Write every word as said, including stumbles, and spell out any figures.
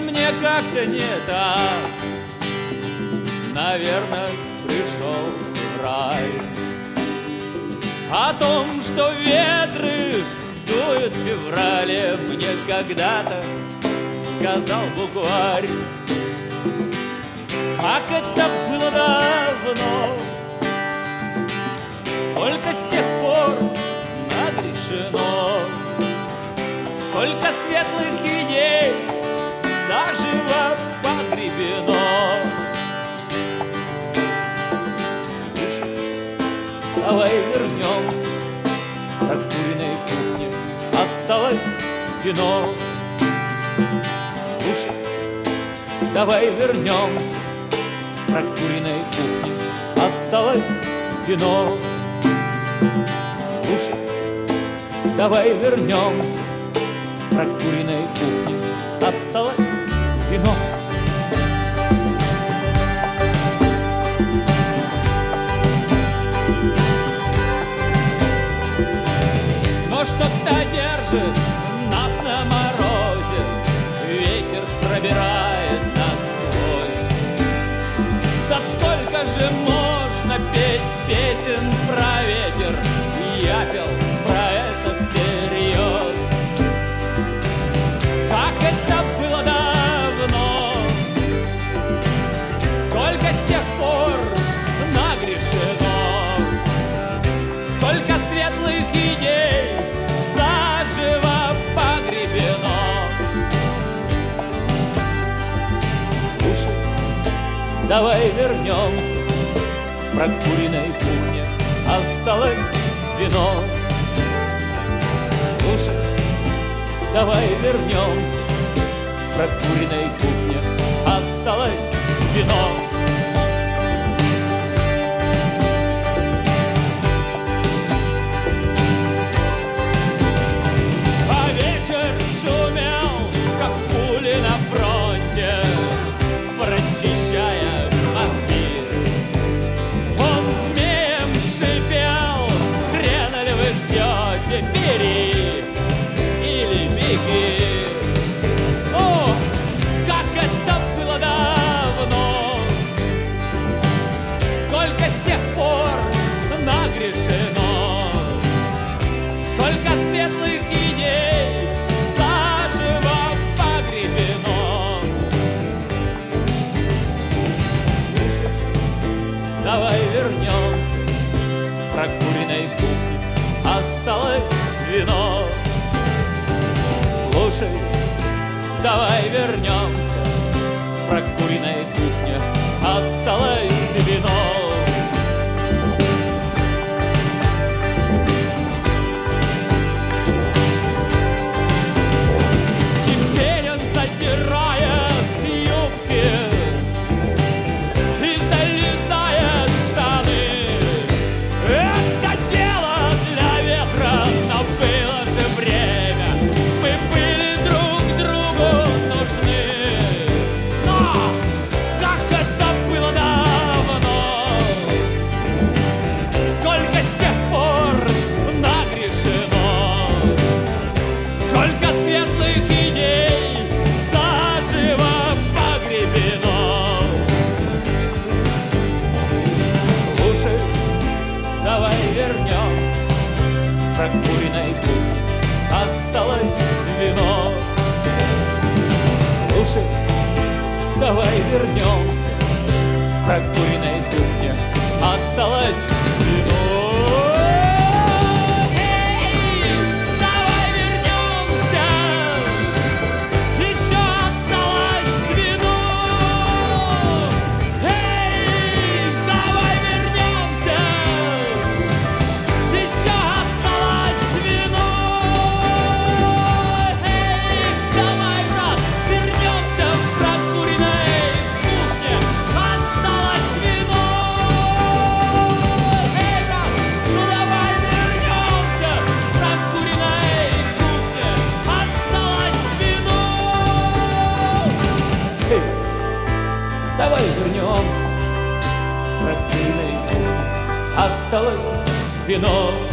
мне как-то не так. Наверное, пришел февраль. О том, что ветры дуют в феврале, мне когда-то сказал букварь. Как это было давно, сколько с тех пор нагрешено, сколько светлых идей заживо погребено. Слушай, давай вернемся, к прокуренной кухне осталось вино. Слушай, давай вернемся, к прокуренной кухне осталось вино. Слушай, давай вернемся, к прокуренной кухне осталось вино. Но что-то держит нас на морозе, ветер пробирает насквозь. Да сколько же можно петь песен про ветер? Я пел про это всерьез. Как это было давно, сколько с тех пор нагрешено, сколько светлых идей заживо погребено. Слушай, давай вернемся, к прокуренной кухне осталось вино. Слушай, давай вернемся, к прокуренной кухне осталось вино. А вечер шумел, как пули на фронте, прочищая мозги. Он змеем шипел: хрена ли вы ждете, бери или беги. О, как это было давно, сколько с тех пор нагрешено, сколько светлых идей заживо погребено. Слушай, давай вернемся, к прокуренной кухне осталось вино. Слушай, давай вернемся, к прокуренной кухне осталось вино. Теперь он задирает юбки и залезает в штаны. Это дело для ветра, но было же время, мы были друг другу нужны. Но как это было давно, сколько с тех пор нагрешено, сколько светлых идей заживо погребено. Слушай, давай вернемся, к прокуренной кухне осталось вино. Слушай, давай вернемся, к прокуренной кухне осталось вино. Эй, давай вернемся, еще осталось вино. Эй, давай вернемся, еще осталось вино. Эй, давай, брат, вернемся, в прокуренной кухне осталось вино. Эй, брат, ну давай вернемся, в прокуренной кухне осталось вино. Эй, давай вернемся, в прокуренной кухне осталось вино.